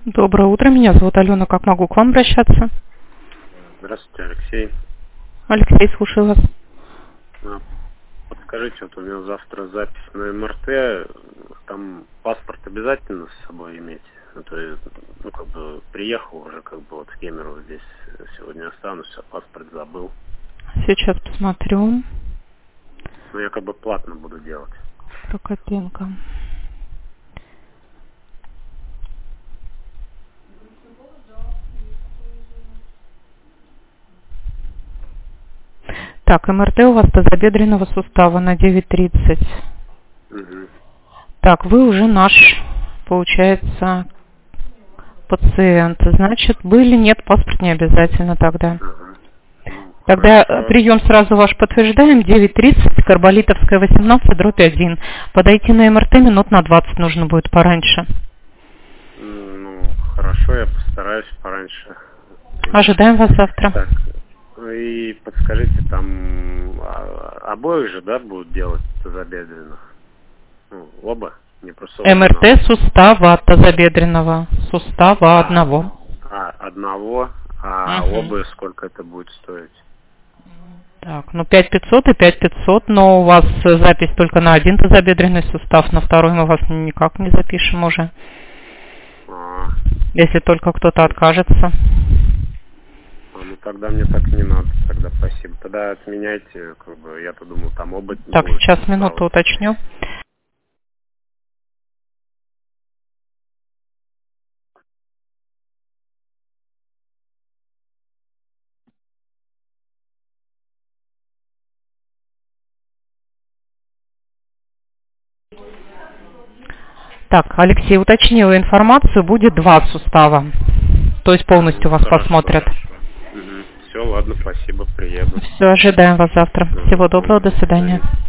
Доброе утро, меня зовут Алена. Как могу к вам обращаться? Здравствуйте, Алексей. Алексей, слушаю вас. Подскажите, вот у меня завтра запись на МРТ, там паспорт обязательно с собой иметь? То есть, приехал уже, вот в Кемерово здесь сегодня останусь, а паспорт забыл. Сейчас посмотрю. Я платно буду делать. Прокопенко. Так, МРТ у вас тазобедренного сустава на 9:30. Угу. Так, вы уже наш, получается, пациент. Значит, были, нет, паспорт не обязательно тогда. Тогда Хорошо. прием сразу ваш подтверждаем. 9:30, Карболитовская, 18/1. Подойти на МРТ минут на 20 нужно будет пораньше. Хорошо, я постараюсь пораньше. Ожидаем вас завтра. Так, и подскажите, там обоих же, да, будут делать тазобедренных? Оба? Не просто МРТ сустава тазобедренного. Сустава одного. Одного, оба сколько это будет стоить? Так, 5500 и 5500, но у вас запись только на один тазобедренный сустав, на второй мы вас никак не запишем уже. Если только кто-то откажется. Тогда мне так не надо, тогда спасибо. Тогда отменяйте, я-то думал, там оба... Так, сейчас минуту уточню. Так, Алексей, уточнила информацию, будет 2 сустава. То есть полностью вас посмотрят. Все, ладно, спасибо, приеду. Все, ожидаем вас завтра. Всего доброго, до свидания.